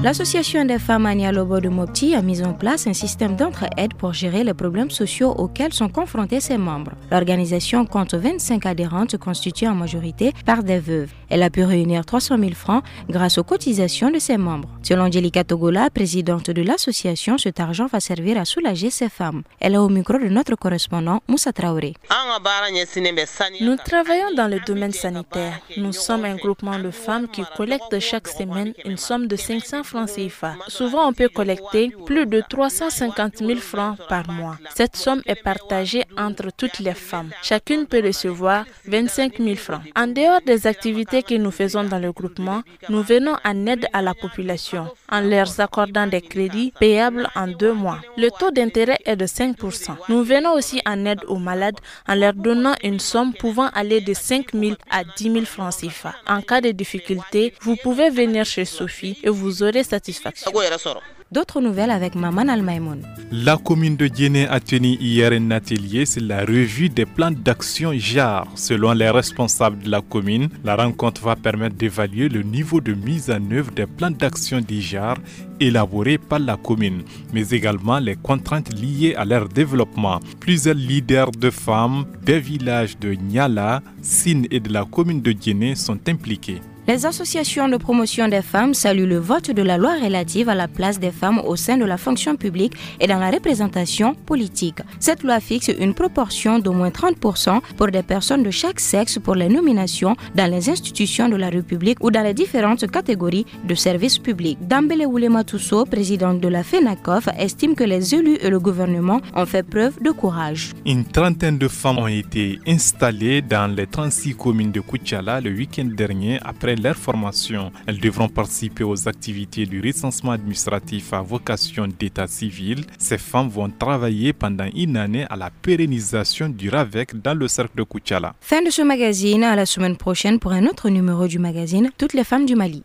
L'association des femmes Anialobo de Mopti a mis en place un système d'entraide pour gérer les problèmes sociaux auxquels sont confrontés ses membres. L'organisation compte 25 adhérentes constituées en majorité par des veuves. Elle a pu réunir 300 000 francs grâce aux cotisations de ses membres. Selon Angelica Togola, présidente de l'association, cet argent va servir à soulager ces femmes. Elle est au micro de notre correspondant Moussa Traoré. Nous travaillons dans le domaine sanitaire. Nous sommes un groupement de femmes qui collectent chaque semaine une somme de 500 francs CFA. Souvent, on peut collecter plus de 350 000 francs par mois. Cette somme est partagée entre toutes les femmes. Chacune peut recevoir 25 000 francs. En dehors des activités que nous faisons dans le groupement, nous venons en aide à la population en leur accordant des crédits payables en 2 mois. Le taux d'intérêt est de 5%. Nous venons aussi en aide aux malades en leur donnant une somme pouvant aller de 5 000 à 10 000 francs CFA. En cas de difficulté, vous pouvez venir chez Sophie et vous aurez satisfaction. D'autres nouvelles avec Maman Al-Maïmoun. La commune de Djéné a tenu hier un atelier sur la revue des plans d'action JAR. Selon les responsables de la commune, la rencontre va permettre d'évaluer le niveau de mise en œuvre des plans d'action du JAR élaborés par la commune, mais également les contraintes liées à leur développement. Plusieurs leaders de femmes des villages de Niala, Sine et de la commune de Djéné sont impliqués. Les associations de promotion des femmes saluent le vote de la loi relative à la place des femmes au sein de la fonction publique et dans la représentation politique. Cette loi fixe une proportion d'au moins 30% pour des personnes de chaque sexe pour les nominations dans les institutions de la République ou dans les différentes catégories de services publics. Dambele Oulema Tousso, présidente de la FENACOF, estime que les élus et le gouvernement ont fait preuve de courage. Une trentaine de femmes ont été installées dans les 36 communes de Koutiala le week-end dernier après leur formation. Elles devront participer aux activités du recensement administratif à vocation d'état civil. Ces femmes vont travailler pendant une année à la pérennisation du RAVEC dans le cercle de Koutiala. Fin de ce magazine, à la semaine prochaine pour un autre numéro du magazine Toutes les femmes du Mali.